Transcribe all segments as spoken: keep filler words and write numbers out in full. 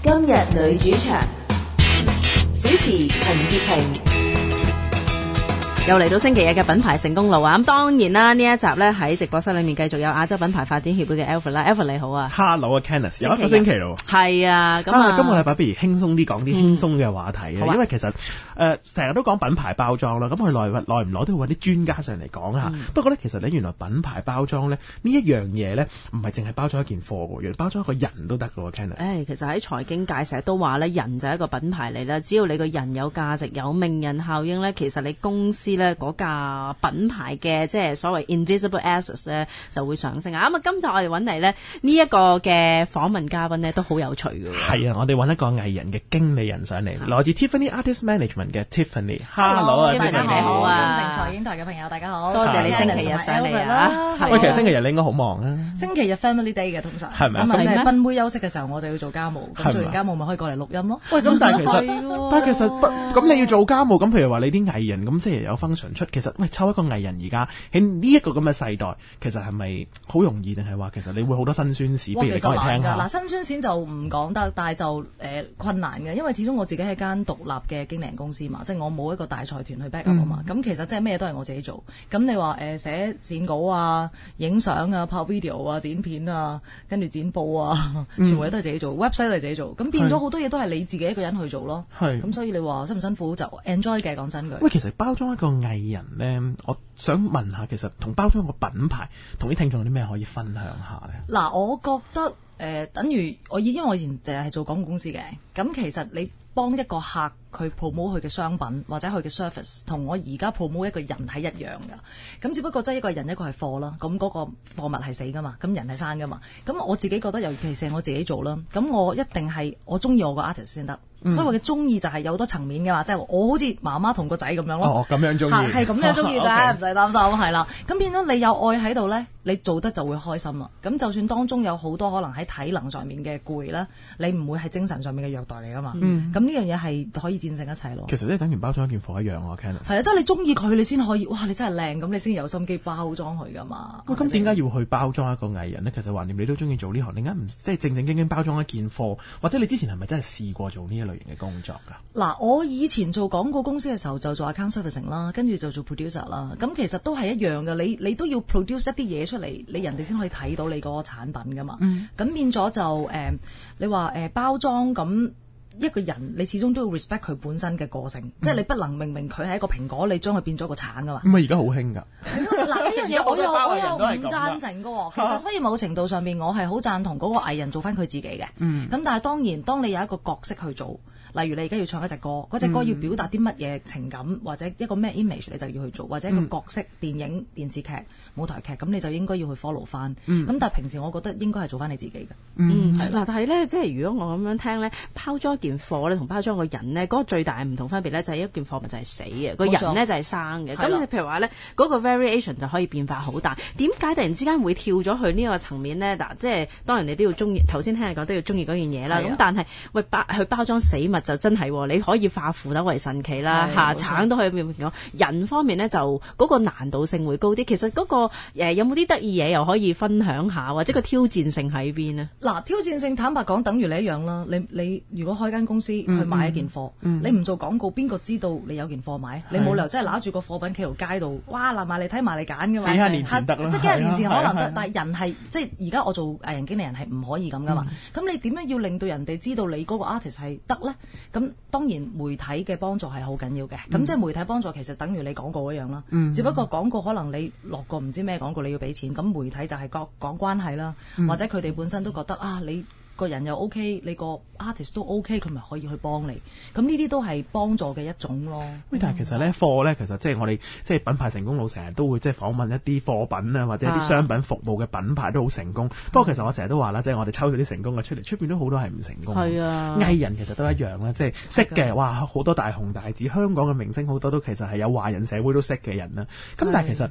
今日女主場，主持陳潔平。 又嚟到星期日嘅品牌成功路啊！咁當然啦，呢一集咧喺直播室裏面繼續有亞洲品牌發展協會嘅 Alfred 啦 ，Alfred 你好啊 ，Hello 啊 ，Kenneth， 有一個星期咯， 係啊，咁啊， 今個禮拜不如輕鬆啲講啲輕鬆嘅話題啊、嗯，因為其實誒成日都講品牌包裝啦，咁佢耐耐唔耐都會揾啲專家上嚟講下、嗯。不過咧，其實咧原來品牌包裝咧呢一樣嘢咧，唔係淨係包裝一件貨嘅，原來包裝一個人都得嘅喎 Kenneth。 誒，其實喺財經界成日都話咧，人就係一個品牌嚟啦，只要你個人有價值、有名人效應咧，其實你公司咧嗰架品牌嘅即係所謂 invisible assets 咧就會上升啊！咁啊，今集我哋揾嚟咧呢一個嘅訪問嘉賓咧都好有趣嘅。 係啊，我哋揾一個藝人嘅經理人上嚟，來自 Tiffany Artist Management 嘅 Tiffany。Hello 啊 ，Tiffany 你好啊！ 新城財經台嘅朋友大家好， 多謝你星期日上嚟啊！ 喂，其實星期日你應該好忙啊。 星期日 Family Day 嘅通常係咪啊？ 咁即係賓妹休息嘅時候，我就要做家務，咁做完家務咪可以過嚟錄音咯。 喂，咁但係其實，但係其實不咁你要做家務，咁譬如話你啲藝人咁星期日有 function 出，其實喂抽一個藝人而家喺呢一個咁嘅世代，其實係咪好容易定係話其實你會好多辛酸史，不如你講嚟聽下。 嗱，辛酸史就唔講得，但係就誒、呃、困難嘅，因為始終我自己係間獨立嘅經理人公司嘛，即係我冇一個大財團去 back up 啊嘛。咁、嗯、其實即係咩都係我自己做。咁你話誒、呃、寫剪稿啊、影相啊、拍 video 啊、剪片啊、跟住剪報啊，全部嘢都係自己做、嗯、，website 都係自己做。咁變咗好多嘢都係你自己一個人去做咯。係。咁所以你話辛唔辛苦就 enjoy 嘅，講真句。 喂，其實包裝一個藝人咧，我想問下，其實同包裝個品牌，同啲聽眾有啲咩可以分享下咧？ 嗱，我覺得誒、呃，等於我因為我以前就係做廣告公司嘅，咁其實你幫一個客佢 promote 佢嘅商品或者佢嘅 service， 同我而家 promote 一個人係一樣㗎。咁只不過即係一個人一個係貨啦，咁嗰個貨物係死㗎嘛，咁人係生㗎嘛。咁我自己覺得，尤其是我自己做啦，咁我一定係我中意我個 artist 先得。嗯、所以我嘅中意就係有好多層面嘅嘛，即、就、係、是、我好似媽媽同個仔咁樣咯。 哦，咁樣中意係咁樣中意啫，唔使擔心係啦。咁變咗你有愛喺度咧，你做得就會開心啦。咁就算當中有好多可能喺體能上面嘅攰啦，你唔會係精神上面嘅虐待嚟噶嘛。咁、嗯、呢樣嘢係可以戰勝一切咯。 其實即係等於包裝一件貨一樣喎 Kenneth。係啊，即係你中意佢，你先可以哇！你真係靚，咁你先有心機包裝佢噶嘛。 喂，咁點解要去包裝一個藝人咧？其實橫掂你都中意做呢行，點解唔即係正正經經包裝一件貨？或者你之前係咪真係試過做呢一類型嘅工作？ 嗱，我以前做廣告公司嘅時候就做 account servicing 啦，跟住就做 producer 啦。咁其實都係一樣嘅，你你都要 produce 一啲嘢出嚟，你人哋先可以睇到你嗰個產品噶嘛。咁、嗯、變咗就誒、呃，你話誒、呃、包裝咁一個人，你始終都要 respect 佢本身嘅個性，嗯、即係你不能明明佢係一個蘋果，你將佢變咗個橙噶嘛。 咁啊，而家好興㗎。 嗱，呢樣嘢我又我又唔贊成㗎。其實所以某程度上面，我係好贊同嗰個藝人做翻佢自己嘅。咁、嗯、但係當然，當你有一個角色去做。例如你而家要唱一隻歌，嗰隻歌要表達啲乜嘢情感、嗯，或者一個咩 image 你就要去做，或者一個角色、嗯、電影、電視劇、舞台劇，咁你就應該要去 follow 翻。咁、嗯、但係平時我覺得應該係做翻你自己嘅。 嗯，嗱、嗯，但係咧，即係如果我咁樣聽咧，包裝一件貨咧，同包裝個人咧，嗰、那個最大唔同分別咧，就係一件貨物就係死嘅，個人咧就係生嘅。咁你譬如話咧，嗰、那個 variation 就可以變化好大。點解突然之間會跳咗去呢個層面咧？嗱，即係當然你都要中意，頭先聽你講都要中意嗰件嘢啦。咁但係喂包去包裝死物就真係你。你可以化腐朽為神奇啦，嚇橙都可以變咗。人方面咧就嗰、那個難度性會高啲。其實嗰、那個誒、呃、有冇啲得意嘢又可以分享下，或者個挑戰性喺邊呢？ 嗱，挑戰性坦白講，等於你一樣啦。你你如果開間公司去買一件貨，嗯嗯、你唔做廣告，邊個知道你有件貨買？你冇理由真係揦住個貨品企條街度，哇嗱埋嚟睇埋嚟揀㗎嘛？ 幾廿年前得啦， 即係幾廿年前可能得，但係人係即係而家我做藝人經理人係唔可以咁㗎嘛？咁、嗯、你點樣要令到人哋知道你嗰個 artist 係得咧？咁當然媒體嘅幫助係好緊要嘅，咁、嗯、即係媒體幫助其實等於你廣告一樣啦、嗯，只不過廣告可能你落個唔知咩廣告你要俾錢，咁媒體就係講講關係啦、嗯，或者佢哋本身都覺得啊你個人又 OK， 你個 artist 都 OK， 佢咪可以去幫你，咁呢啲都係幫助嘅一種咯。 喂，但係其實咧貨咧，其實即係我哋即係品牌成功路成日都會即係訪問一啲貨品啊，或者一啲商品服務嘅品牌都好成功。不過其實我成日都話啦，即係我哋抽咗啲成功嘅出嚟，出邊都好多係唔成功。係啊，藝人其實都一樣啦，即係識嘅，哇好多大紅大紫，香港嘅明星好多都其實係有華人社會都識嘅人啦。咁但係其實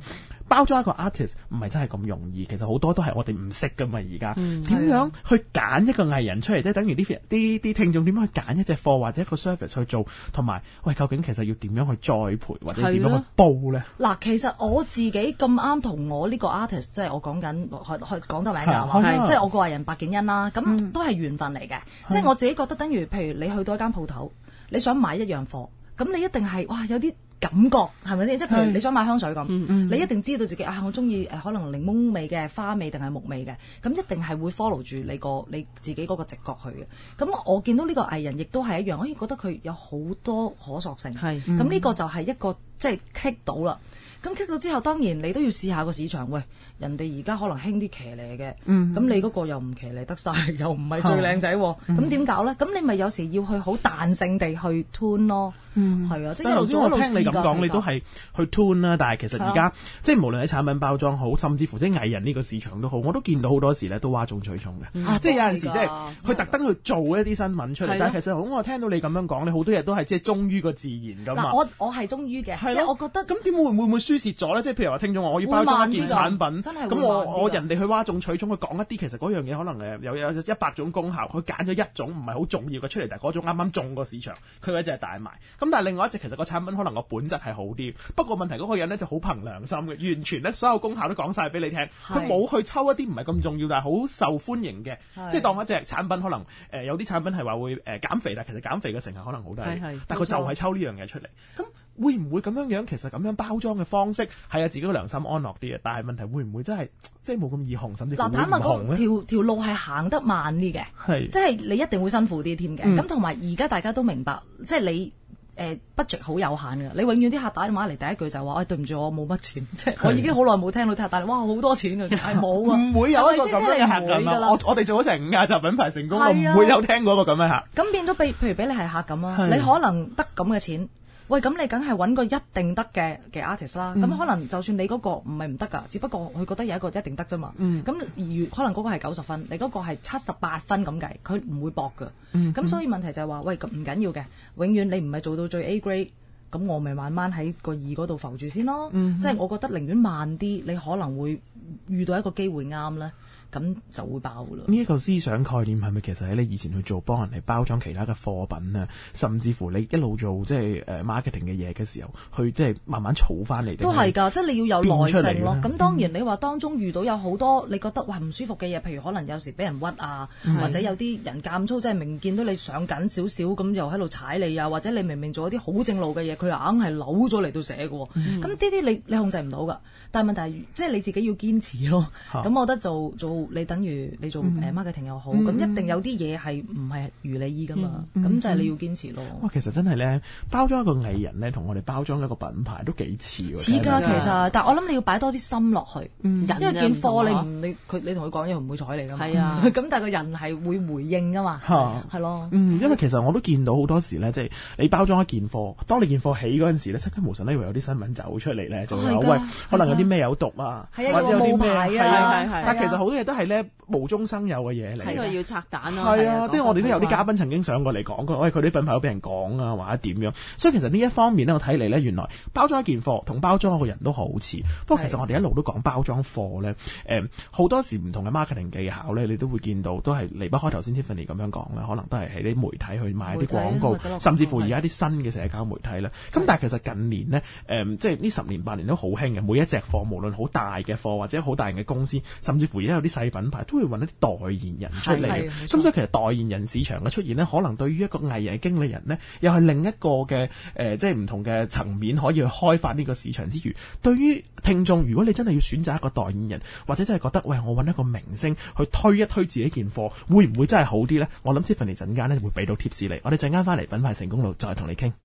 包裝一個 artist 唔係真係咁容易，其實好多都係我哋唔識噶嘛。而家點樣去揀一個藝人出嚟，即係等於啲啲啲聽眾點樣去揀一隻貨或者一個 service 去做，同埋喂究竟其實要點樣去栽培或者點樣去煲咧？ 嗱，其實我自己咁啱同我呢個 artist， 即係我講緊去去講得名㗎，即係我個藝人白敬恩啦，咁、嗯、都係緣分嚟嘅。即係我自己覺得，等於譬如你去到一間鋪頭，你想買一樣貨，咁你一定係哇有啲感覺係咪先？即係譬如你想買香水咁，嗯、你一定知道自己啊，我中意誒可能檸檬味嘅、花味定係木味嘅，咁一定係會 follow 住你個你自己嗰個直覺去嘅。咁我見到呢個藝人亦都係一樣，我已經覺得佢有好多可塑性。係，咁呢個就係一個即係 click 到啦。咁 click 到之後，當然你都要試下個市場。喂，人哋而家可能興啲騎呢嘅，咁、嗯、你嗰個又唔騎呢得晒，又唔係最靚仔，咁點搞咧？咁你咪有時要去好彈性地去 tune 咯。嗯，係啊，即係一路做一路試㗎。聽你咁講，你都係去 tune 啦。但係其實而家即係無論喺產品包裝好，甚至乎即係藝人呢個市場都好，我都見到好多時咧都嘩眾取寵嘅。嗯啊、即係有陣時即係佢特登去做一啲新聞出嚟，但係其實好我聽到你咁樣講咧，好多嘢都係即係忠於個自然㗎嘛。 我我係忠於嘅，即係我覺得咁點會會唔會輸蝕咗咧？即係譬如話聽咗我，我要包裝一件產品，咁我我人哋去嘩眾取寵，去講一啲其實嗰樣嘢可能誒有有一百種功效，佢揀咗一種唔係好重要嘅出嚟，但係嗰種啱啱中個市場，佢嗰隻係大賣。咁但係另外一隻其實個產品可能個本質係好啲，不過問題嗰個人咧就好憑良心嘅，完全咧所有功效都講晒俾你聽，佢冇去抽一啲唔係咁重要但係好受歡迎嘅，即係當一隻產品可能誒、呃、有啲產品係話會誒、呃、減肥，但其實減肥嘅成分可能好低，但係佢就係抽呢樣嘢出嚟。咁會唔會咁樣樣？其實咁樣包裝嘅方式係啊自己嘅良心安樂啲嘅，但係問題會唔會真係即係冇咁易紅，甚至乎會唔紅咧？嗱，坦白講， 條條路係行得慢啲嘅，係即係你一定會辛苦啲添嘅。咁同埋而家大家都明白，即係你。誒 budget 好有限嘅，你永遠啲客打電話嚟第一句就話：，誒、哎、對唔住，我冇乜錢，即係我已經好耐冇聽到啲客打嚟，哇好多錢啊，係冇啊，唔會有一個咁樣嘅客㗎啦。我我哋做咗成五廿集品牌成功，我唔會有聽過一個咁嘅客。咁變咗，譬譬如俾你係客咁啊，你可能得咁嘅錢。喂，咁你梗係揾個一定得嘅嘅 artist 啦。咁、嗯、可能就算你嗰個唔係唔得㗎，只不過佢覺得有一個一定得啫嘛。咁、嗯、如可能嗰個係九十分，你嗰個係七十八分咁計，佢唔會搏㗎。咁、嗯、所以問題就係話，喂，咁唔緊要嘅，永遠你唔係做到最 A grade，咁我咪慢慢喺個二嗰度浮住先咯。嗯、即係我覺得寧願慢啲，你可能會遇到一個機會啱咧。咁就會爆噶啦！ 呢一個思想概念係咪其實喺你以前去做幫人哋包裝其他嘅貨品啊，甚至乎你一路做即係誒 marketing 嘅嘢嘅時候，去即係慢慢儲翻嚟？ 都係㗎，即係你要有耐性咯。咁當然你話當中遇到有好多你覺得哇唔舒服嘅嘢，譬如可能有時俾人屈啊，或者有啲人監粗，即係明見到你上緊少少咁，又喺度踩你啊，或者你明明做一啲好正路嘅嘢，佢硬係扭咗嚟到寫嘅。咁呢啲你你控制唔到㗎。但係問題係即係你自己要堅持咯。咁我覺得做做。你等於你做誒 marketing 又好，咁、嗯、一定有啲嘢係唔係如你意噶嘛？咁、嗯、就係你要堅持咯。 哇，其實真係咧，包裝一個藝人咧，同我哋包裝一個品牌都幾似喎。 似㗎，其實，但係我諗你要擺多啲心落去。嗯、因為件貨你唔你佢你同佢講嘢唔會睬你㗎嘛。係啊，咁但係個人係會回應㗎嘛。係咯。嗯， 因為其實我都見到好多時咧，即係你包裝一件貨，當你件貨起嗰陣時咧，即刻無神咧，以為有啲新聞走出嚟咧，就話喂，可能有啲咩有毒啊，或者有啲咩係啊，但其實好多嘢都係咧無中生有嘅嘢嚟， 呢個要拆彈咯。 係啊，即係我哋都有啲嘉賓曾經上過嚟講過，喂佢啲品牌都俾人講啊，或者點樣。所以其實呢一方面咧，我睇嚟咧，原來包裝一件貨同包裝一個人都好似。不過其實我哋一路都講包裝貨咧，誒好多時唔同嘅 marketing 技巧咧，你都會見到都係離不開頭先 Tiffany 咁樣講啦，可能都係喺啲媒體去買一啲廣告，甚至乎而家啲新嘅社交媒體咧。咁但係其實近年咧，誒即係呢十年八年都好興嘅，每一隻貨無論好大嘅貨或者好大型嘅公司，甚至乎而家有啲細品牌都會揾一啲代言人出嚟。咁所以其實代言人市場嘅出現呢，可能對於一個藝人經理人呢，又係另一個嘅誒、呃，即係唔同嘅層面可以去開發呢個市場之餘，對於聽眾，如果你真係要選擇一個代言人，或者真係覺得喂，我揾一個明星去推一推自己件貨，會唔會真係好啲呢？我諗 Tiffany 陣間呢會俾到貼士你。我哋陣間翻嚟品牌成功路再同你傾。